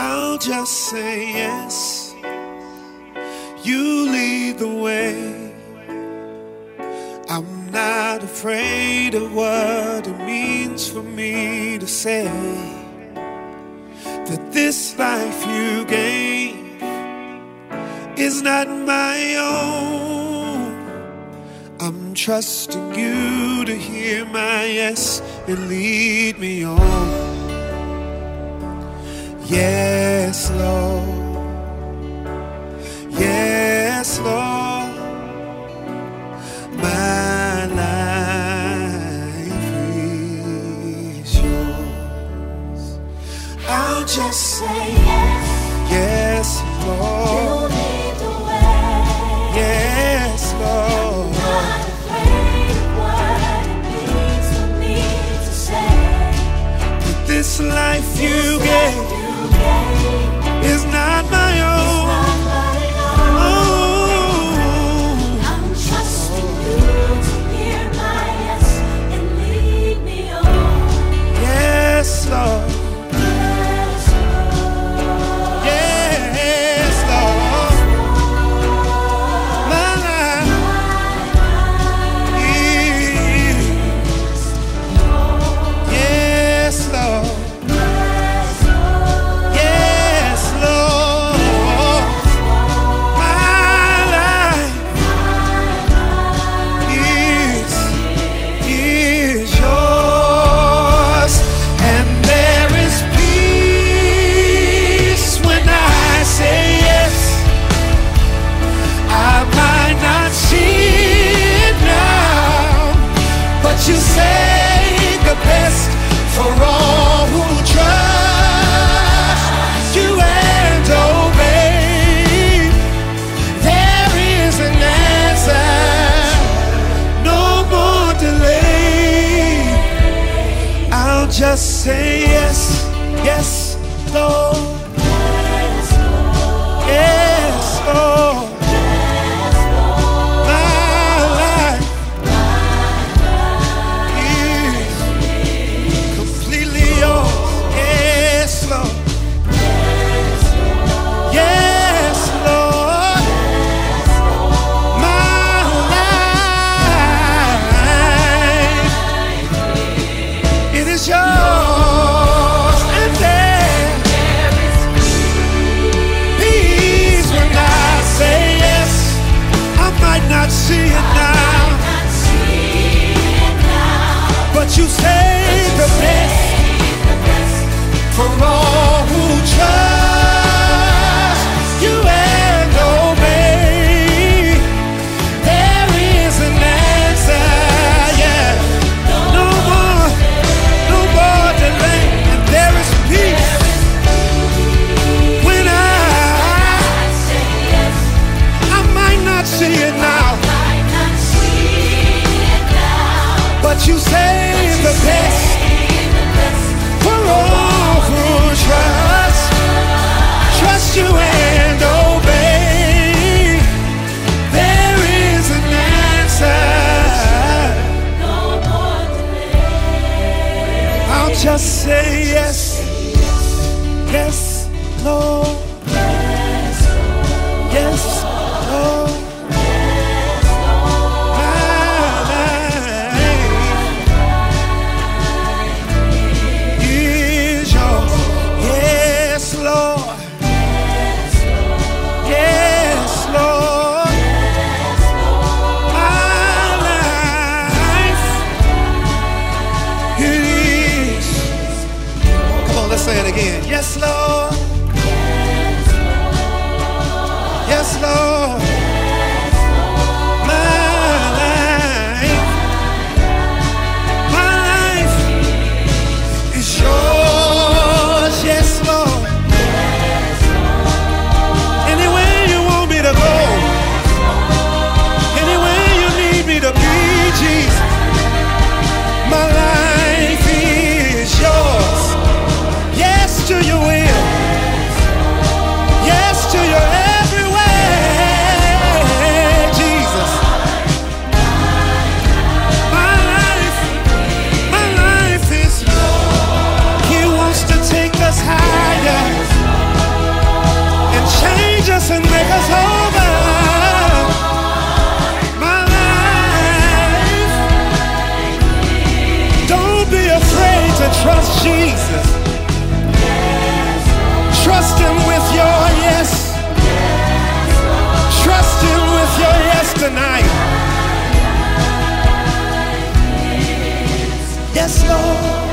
I'll just say yes. You lead the way. I'm not afraid of what it means for me to say that this life you gave is not my own. I'm trusting you to hear my yes and lead me on. Yes, Lord. Yes, Lord. My life is yours. I'll just say yes. Yes, Lord. You lead the way. Yes, Lord. I'm not afraid of what it means for me to say that this life you gave is not my own. Oh, I'm trusting you to hear my yes and lead me on. Yes, Lord. Yes, Lord. Yes, Lord. My life is yes, Lord. You say the best for all who trust you and obey. There is an answer, no more delay. I'll just say yes, yes, Lord. Yes, Lord. Yes, Lord. See it now, but you say the best for all who trust you and obey. There is an answer, yeah. No more delay, and there is peace when I say yes. I might not see it now, but you say the best for all who trust you and obey. There is an answer. No more delay. I'll just say yes, yes, Lord. Yes, Lord. Say it again. Yes, Lord. Yes, Lord. My life is yours. Yes, Lord. Anywhere you want me to go, anywhere you need me to be, Jesus, my life is yours. Yes to your will. tonight. Yes, Lord.